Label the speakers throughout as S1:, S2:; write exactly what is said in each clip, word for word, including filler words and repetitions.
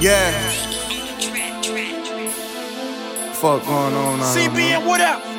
S1: Yeah. Fuck going on out
S2: C B M,
S1: here,
S2: what up?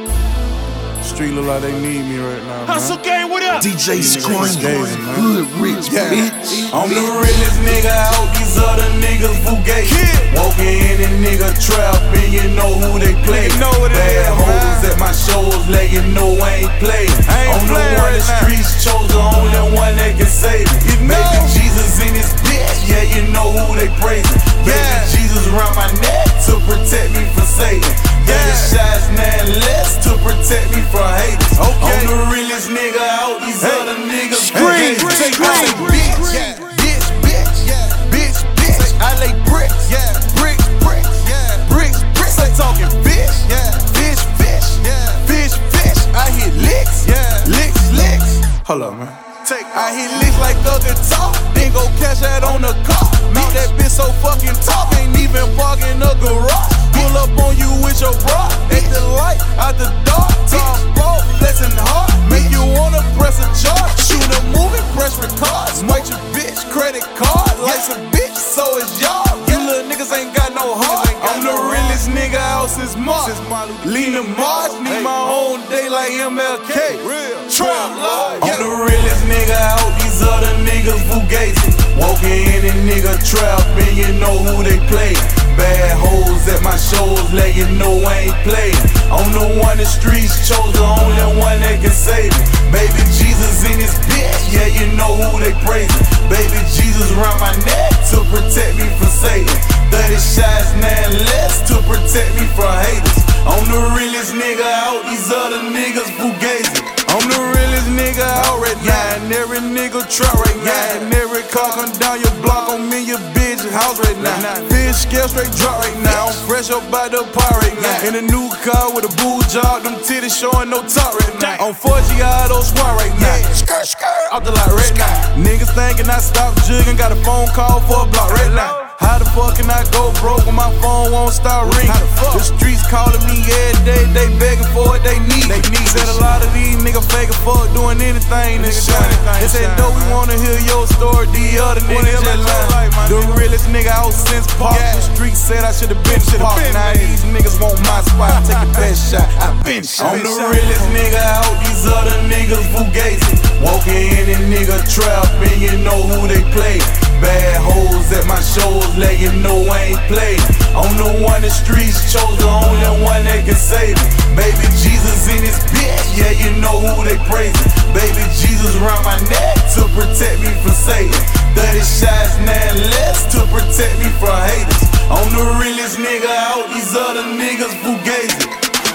S1: Street look like they need me right now,
S2: Hustle
S1: man.
S2: Gang, what up?
S3: D J Scream,
S1: Scathing, man.
S3: Hood Rich,
S1: Yeah.
S3: bitch.
S4: I'm the realest nigga out, these other niggas fugazi.
S1: Kid.
S4: Walking in and nigga trap, and you know who they play.
S1: You know what it
S4: Bad
S1: is,
S4: hoes
S1: man.
S4: at my shows, let you know I ain't playing.
S1: I ain't
S4: I'm the
S1: playing
S4: one
S1: right
S4: the
S1: now.
S4: streets chose, the only one that can save me.
S1: You know.
S4: Baby Jesus in his bitch, yeah, you know who they praising. Baby
S1: Yeah.
S4: Jesus around my neck to protect me from Satan.
S1: Yeah.
S4: Baby shots nine less to protect me from haters.
S1: Okay.
S4: I'm the realest nigga out, these
S1: Hey.
S4: other niggas
S1: Scream,
S4: fugazi.
S1: scream,
S4: I say
S1: scream.
S4: bitch,
S1: Yeah.
S4: bitch, bitch, bitch, bitch. I lay bricks,
S1: Yeah.
S4: bricks, bricks,
S1: Yeah.
S4: bricks, bricks. I talking fish,
S1: Yeah.
S4: fish, fish,
S1: Yeah.
S4: fish, fish. I hit licks,
S1: Yeah.
S4: licks, licks.
S1: Hold up, man.
S4: Take, I hit licks like the guitar, then go cash that on the car. Now that bitch so fucking talk, ain't even parking the garage. Pull up on you with your bra, at the light, out the dark. Top bro, blessing hard, make you wanna press a charge. Shoot a movie, press record, swipe your bitch credit card. Like some bitch, so is y'all. You little niggas ain't got no heart. I'm the realest nigga out since March. Lean to March, need my own day like M L K. Trump Lord, I'm the realest nigga out, these other niggas fugazi. Walking in and nigga trap, and you know who they play. Bad hoes at my shows, let you know I ain't playing. I'm the one the streets chose, the only one that can save me. Baby Jesus in his bitch, yeah, you know who they praising. Baby Jesus around my neck to protect me from Satan. thirty shots, nine less to protect me from haters. I'm the realest nigga out, these other niggas fugazi. I'm the realest nigga out right now, and every nigga trap right now, and every car come down your block on me, your bitch house right now. Fish scale straight drop right now, I'm fresh up by the pot right now. In a new car with a boo job, them titties showing no top right now. On four G auto swat right now, skirt skirt out the lot right now. Niggas thinking I stopped jugging, got a phone call for a block right now. How the fuck can I go broke when my phone won't start ringing? The streets calling me every day, they begging for what they need. They need said a lot of these niggas faking fuck doing anything to shine. They said, though we wanna hear your story, the other niggas just lying. The realest nigga out since Park. The streets said I should've been Park. Now these niggas want my spot, take the best shot. I been shot. I'm the realest nigga out, these other niggas fugazi. Walking in and nigga trap, and you know who they play. Bad hoes at my shows, let you know I ain't playing. I'm the one the streets chose, the only one that can save me. Baby Jesus in his bitch, yeah, you know who they praising. Baby Jesus around my neck to protect me from Satan. thirty shots, nine less to protect me from haters. I'm the realest nigga out, these other niggas fugazi.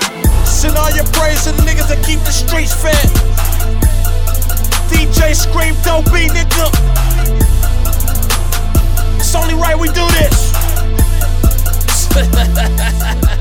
S2: Send all your praise to the niggas that keep the streets fed. D J Scream, don't be nigga. It's only right we do this.